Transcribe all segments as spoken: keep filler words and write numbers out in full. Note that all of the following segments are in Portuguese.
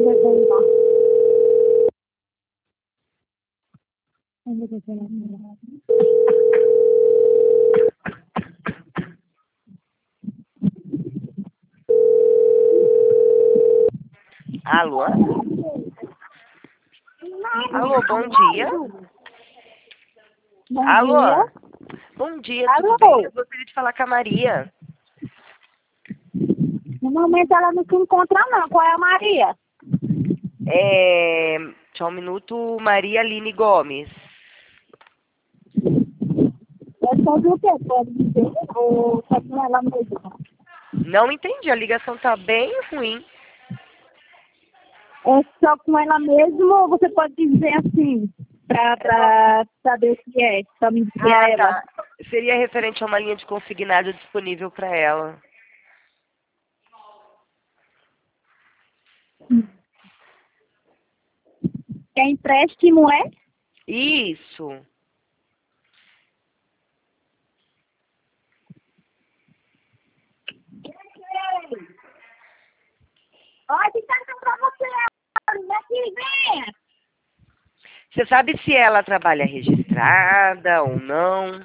Alô? Alô, bom dia. Bom Alô? dia. Bom dia, Alô? tudo bem? Eu gostaria de falar com a Maria. No momento ela não se encontra não. Qual é a Maria? É... Só um minuto, Maria Aline Gomes. É sobre o que? Pode dizer? Ou só com ela mesma? Não entendi, a ligação tá bem ruim. É só com ela mesmo ou você pode dizer assim? Pra, pra saber o que é? Pra me dizer a Ah, ela. tá. Seria referente a uma linha de consignado disponível para ela. É empréstimo, é? Isso. Pode estar pra você. Aqui, venha. Você sabe se ela trabalha registrada ou não?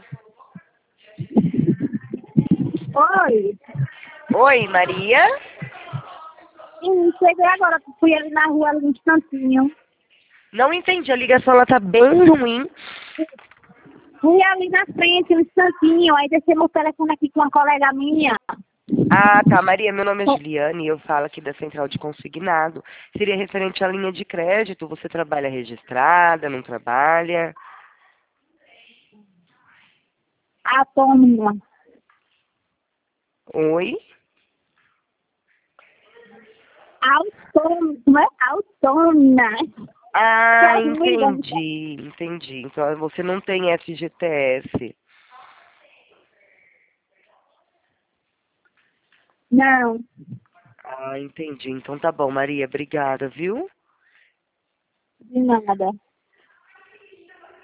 Oi. Oi, Maria? Sim, cheguei agora. Fui ali na rua, ali no instantinho. Não entendi, a ligação ela tá bem ruim. Fui ali na frente, um instantinho. Aí deixei meu telefone aqui com uma colega minha. Ah, tá, Maria, meu nome é Juliane e eu falo aqui da Central de Consignado. Seria referente à linha de crédito. Você trabalha registrada, não trabalha? Atômica. Oi? Autônomo, é? Autônoma. Ah, Amiga. entendi, entendi. Então você não tem F G T S. Não, Ah, entendi. Então tá bom, Maria, obrigada, viu? de nada.